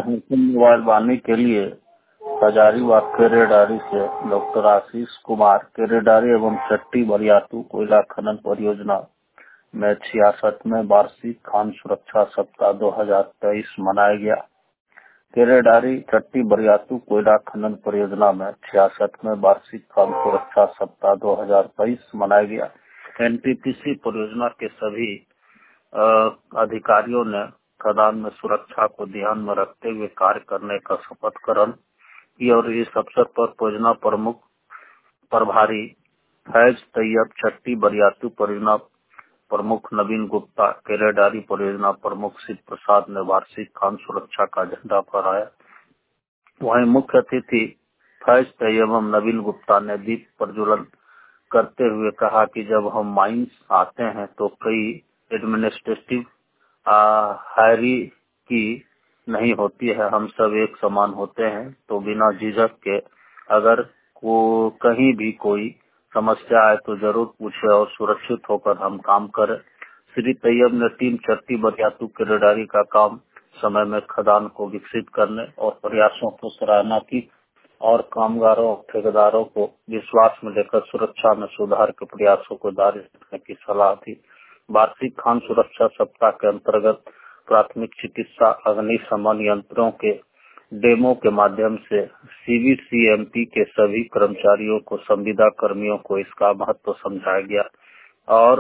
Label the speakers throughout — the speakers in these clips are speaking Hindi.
Speaker 1: मोबाइल वानी के लिए हजारीबाग केरेडारी से डॉक्टर आशीष कुमार केरेडारी एवं चट्टी बरियातू कोयला खनन परियोजना में 66वें वार्षिक खान सुरक्षा सप्ताह 2023 मनाया गया। केरेडारी चट्टी बरियातू कोयला खनन परियोजना में 66वें वार्षिक खान सुरक्षा सप्ताह 2023 मनाया गया। एनटीपीसी परियोजना के सभी अधिकारियों ने खदान में सुरक्षा को ध्यान में रखते हुए कार्य करने का शपथ ग्रहण की और इस अवसर पर परियोजना प्रमुख प्रभारी फैज तैयब, चट्टी बरियातू परियोजना प्रमुख नवीन गुप्ता, केरेडारी परियोजना प्रमुख शिव प्रसाद ने वार्षिक खान सुरक्षा का झंडा फहराया। वहीं मुख्य अतिथि फैज तैयब एवं नवीन गुप्ता ने दीप प्रज्वलन करते हुए कहा कि जब हम माइंस आते हैं तो कई एडमिनिस्ट्रेटिव हायरी की नहीं होती है, हम सब एक समान होते हैं। तो बिना झिझक के अगर कहीं भी कोई समस्या आए तो जरूर पूछे और सुरक्षित होकर हम काम करें। श्री तैयब ने टीम चट्टी बरियातू केरेडारी का काम समय में खदान को विकसित करने और प्रयासों को सराहना की और कामगारों और ठेकेदारों को विश्वास में लेकर सुरक्षा में सुधार के प्रयासों को जारी रखने की सलाह दी। वार्षिक खान सुरक्षा सप्ताह के अंतर्गत प्राथमिक चिकित्सा अग्निशमन यंत्रों के डेमो के माध्यम से सीवीसीएमपी के सभी कर्मचारियों को संविदा कर्मियों को इसका महत्व समझाया गया और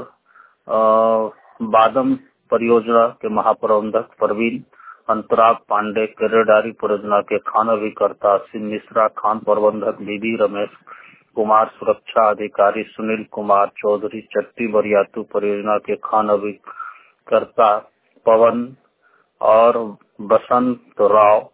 Speaker 1: बादम परियोजना के महाप्रबंधक प्रवीण अंतराग पांडे, केरेडारी परियोजना के खान अभिकर्ता सिंह मिश्रा, खान प्रबंधक बीबी रमेश कुमार, सुरक्षा अधिकारी सुनील कुमार चौधरी, चट्टी बरियातू परियोजना के खान अभिकर्ता पवन और बसंत राव